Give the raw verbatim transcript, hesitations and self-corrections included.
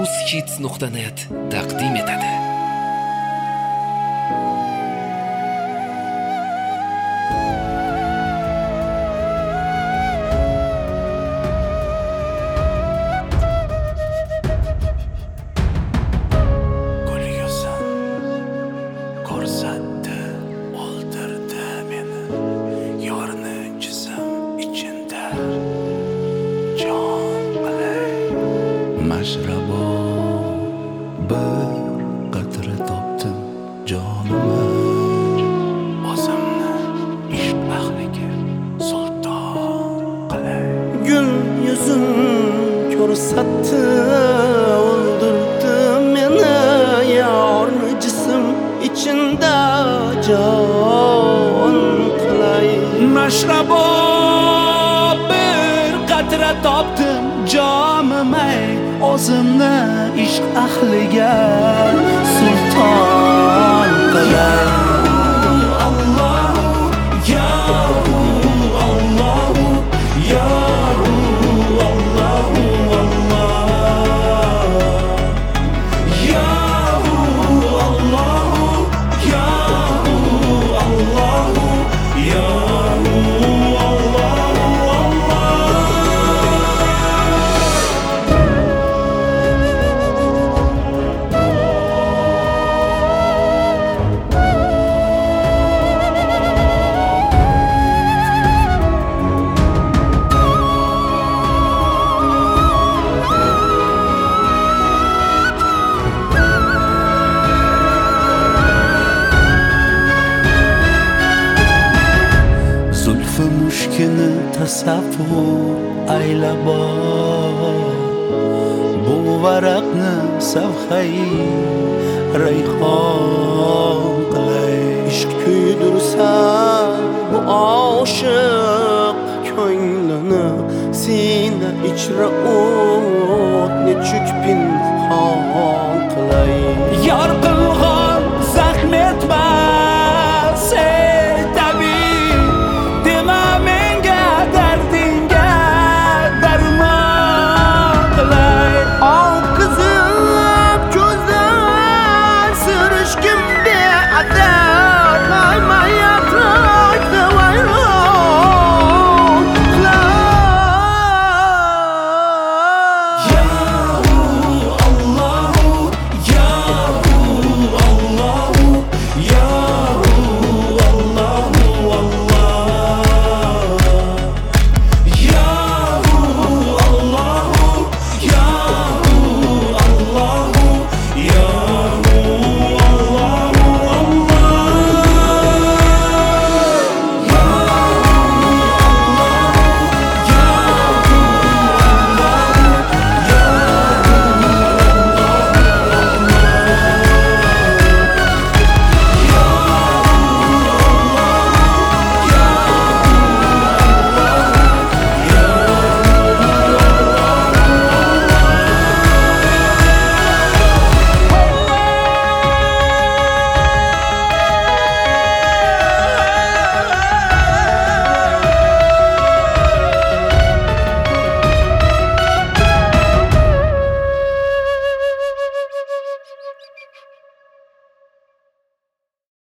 rushits nuqta net taqdim etadi. Ko'rsatdi, o'ldirdi meni, yorni jism ichida jon bilay. Mashrabo bir qatra topdim jonimga, o'zimni ishq ahliga sulton qilay. Gul yuzin ko'rsatdi, o'ldirdi meni, yorni jism içinde can qilay. Mashrabo bir qatra topdim jonimga, o'zimni ishq ahliga sulton qilay. Zulfi mushkini tasavvur aylab bu varaqni savxai rayhon qilay. Ishq kuydirsa bu oshiq ko'nglini sina ichra